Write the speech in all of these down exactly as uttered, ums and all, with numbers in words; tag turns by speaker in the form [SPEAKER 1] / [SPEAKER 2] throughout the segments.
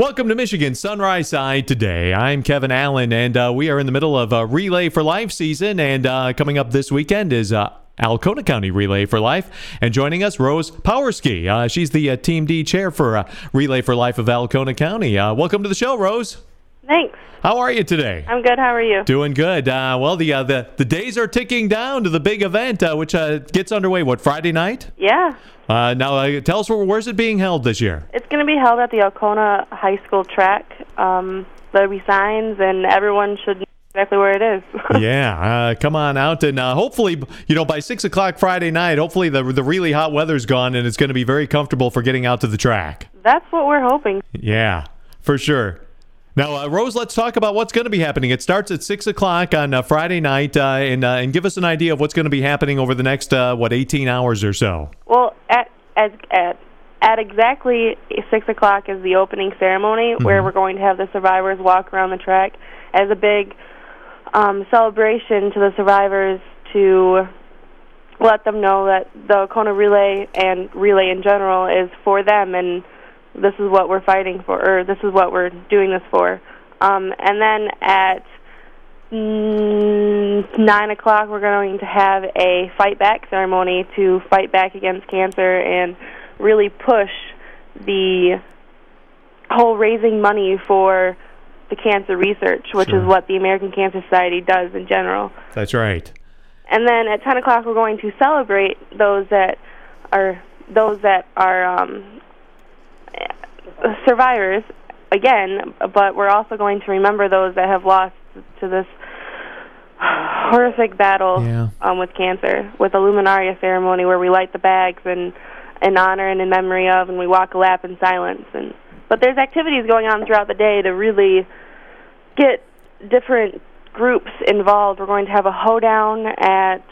[SPEAKER 1] Welcome to Michigan Sunrise Side today. I'm Kevin Allen, and uh, we are in the middle of a Relay for Life season, and uh, coming up this weekend is uh, Alcona County Relay for Life. And joining us, Rose Powerski. Uh, she's the uh, Team D chair for uh, Relay for Life of Alcona County. Uh, welcome to the show, Rose.
[SPEAKER 2] Thanks.
[SPEAKER 1] How are you today?
[SPEAKER 2] I'm good. How are you?
[SPEAKER 1] Doing good. Uh, well, the, uh, the the days are ticking down to the big event, uh, which uh, gets underway, what, Friday night?
[SPEAKER 2] Yeah.
[SPEAKER 1] Uh, now, uh, tell us, where, where's it being held this year?
[SPEAKER 2] It's going to be held at the Alcona High School track. Um, there'll be signs, and everyone should know exactly where it is.
[SPEAKER 1] yeah, uh, come on out, and uh, hopefully, you know, by six o'clock Friday night, hopefully the the really hot weather's gone, and it's going to be very comfortable for getting out to the track.
[SPEAKER 2] That's what we're hoping.
[SPEAKER 1] Yeah, for sure. Now, uh, Rose, let's talk about what's going to be happening. It starts at six o'clock on uh, Friday night, uh, and, uh, and give us an idea of what's going to be happening over the next, uh, what, eighteen hours or so.
[SPEAKER 2] Well, at at, at, at exactly six o'clock is the opening ceremony, mm-hmm. where we're going to have the survivors walk around the track as a big um, celebration to the survivors to let them know that the Alcona Relay and Relay in general is for them, and this is what we're fighting for, or this is what we're doing this for. Um, and then at mm, nine o'clock, we're going to have a fight back ceremony to fight back against cancer and really push the whole raising money for the cancer research, which
[SPEAKER 1] Sure.
[SPEAKER 2] is what the American Cancer Society does in general.
[SPEAKER 1] That's right.
[SPEAKER 2] And then at ten o'clock, we're going to celebrate those that are those that are um, survivors again, but we're also going to remember those that have lost to this horrific battle
[SPEAKER 1] yeah.
[SPEAKER 2] um, with cancer, with a luminaria ceremony where we light the bags and in honor and in memory of, and we walk a lap in silence. And but there's activities going on throughout the day to really get different groups involved. We're going to have a hoedown at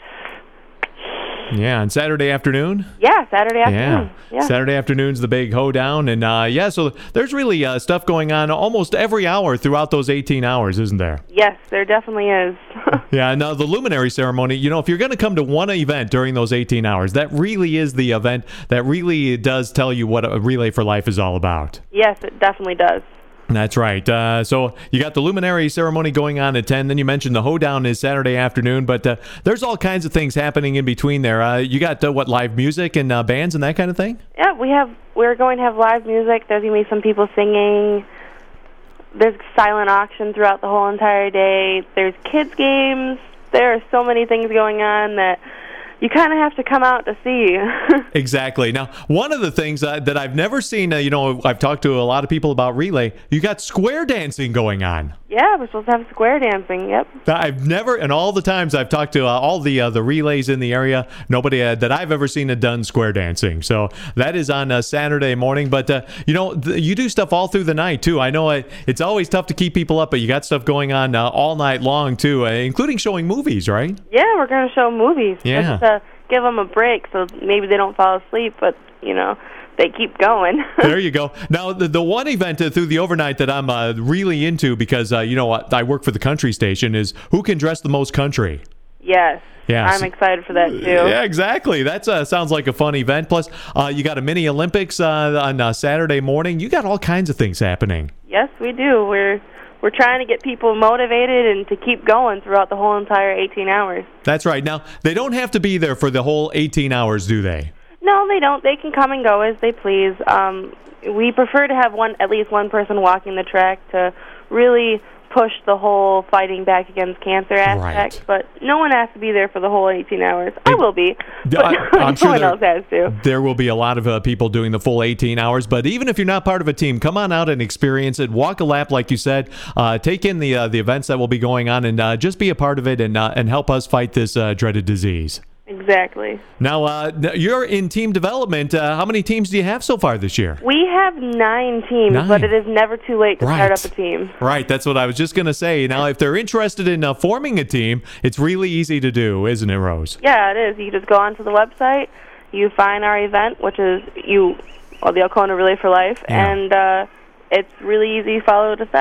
[SPEAKER 1] Yeah, on Saturday afternoon?
[SPEAKER 2] Yeah, Saturday afternoon.
[SPEAKER 1] Yeah,
[SPEAKER 2] yeah.
[SPEAKER 1] Saturday afternoon's the big hoedown. And, uh, yeah, so there's really uh, stuff going on almost every hour throughout those eighteen hours, isn't there?
[SPEAKER 2] Yes, there definitely is.
[SPEAKER 1] yeah, now the luminary ceremony, you know, if you're going to come to one event during those eighteen hours, that really is the event that really does tell you what a Relay for Life is all about.
[SPEAKER 2] Yes, it definitely does.
[SPEAKER 1] That's right. Uh, so you got the luminary ceremony going on at ten. Then you mentioned the hoedown is Saturday afternoon. But uh, there's all kinds of things happening in between there. Uh, you got, uh, what, live music and uh, bands and that kind of thing?
[SPEAKER 2] Yeah, we have, we're going to have live music. There's going to be some people singing. There's silent auction throughout the whole entire day. There's kids' games. There are so many things going on that you kind of have to come out to see.
[SPEAKER 1] Exactly. Now, one of the things uh, that I've never seen, uh, you know, I've talked to a lot of people about Relay, you got square dancing going on.
[SPEAKER 2] Yeah, we're supposed to have square dancing, yep.
[SPEAKER 1] I've never, and all the times I've talked to uh, all the uh, the relays in the area, nobody uh, that I've ever seen had done square dancing. So that is on uh, Saturday morning. But, uh, you know, th- you do stuff all through the night, too. I know uh, it's always tough to keep people up, but you got stuff going on uh, all night long, too, uh, including showing movies, right?
[SPEAKER 2] Yeah, we're going to show movies.
[SPEAKER 1] Yeah.
[SPEAKER 2] Just to give them a break so maybe they don't fall asleep, but, you know, they keep going.
[SPEAKER 1] There you go. Now, the, the one event uh, through the overnight that I'm uh, really into because, uh, you know, I work for the country station is Who Can Dress the Most Country?
[SPEAKER 2] Yes.
[SPEAKER 1] Yeah,
[SPEAKER 2] I'm
[SPEAKER 1] so,
[SPEAKER 2] excited for that, too.
[SPEAKER 1] Yeah, exactly. That uh, sounds like a fun event. Plus, uh, you got a mini Olympics uh, on uh, Saturday morning. You got all kinds of things happening.
[SPEAKER 2] Yes, we do. We're we're trying to get people motivated and to keep going throughout the whole entire eighteen hours.
[SPEAKER 1] That's right. Now, they don't have to be there for the whole eighteen hours, do they?
[SPEAKER 2] No, they don't. They can come and go as they please. Um, we prefer to have one, at least one person walking the track to really push the whole fighting back against cancer aspect.
[SPEAKER 1] Right.
[SPEAKER 2] But no one has to be there for the whole eighteen hours. I will be, but
[SPEAKER 1] I, I'm
[SPEAKER 2] no
[SPEAKER 1] sure
[SPEAKER 2] one
[SPEAKER 1] there,
[SPEAKER 2] else has to.
[SPEAKER 1] There will be a lot of uh, people doing the full eighteen hours. But even if you're not part of a team, come on out and experience it. Walk a lap, like you said. Uh, take in the uh, the events that will be going on, and uh, just be a part of it, and uh, and help us fight this uh, dreaded disease.
[SPEAKER 2] Exactly.
[SPEAKER 1] Now, uh, you're in team development. Uh, how many teams do you have so far this year?
[SPEAKER 2] We have nine teams,
[SPEAKER 1] Nine.
[SPEAKER 2] but it is never too late to
[SPEAKER 1] Right.
[SPEAKER 2] start up a team.
[SPEAKER 1] Right, that's what I was just going to say. Now, if they're interested in uh, forming a team, it's really easy to do, isn't it, Rose?
[SPEAKER 2] Yeah, it is. You just go onto the website, you find our event, which is you, well, the Alcona Relay for Life,
[SPEAKER 1] Yeah.
[SPEAKER 2] and uh, it's really easy. Follow the steps.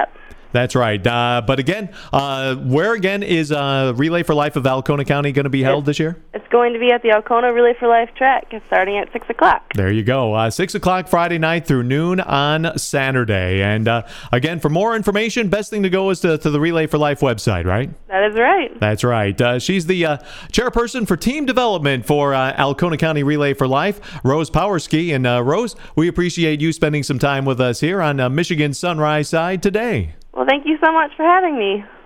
[SPEAKER 1] That's right. Uh, but again, uh, where again is uh, Relay for Life of Alcona County going to be held
[SPEAKER 2] it's,
[SPEAKER 1] this year?
[SPEAKER 2] It's going to be at the Alcona Relay for Life track. It's starting at six o'clock.
[SPEAKER 1] There you go. Uh, six o'clock Friday night through noon on Saturday. And uh, again, for more information, best thing to go is to, to the Relay for Life website, right?
[SPEAKER 2] That is right.
[SPEAKER 1] That's right. Uh, she's the uh, chairperson for team development for uh, Alcona County Relay for Life, Rose Powerski. And uh, Rose, we appreciate you spending some time with us here on uh, Michigan Sunrise Side today.
[SPEAKER 2] Well, thank you so much for having me.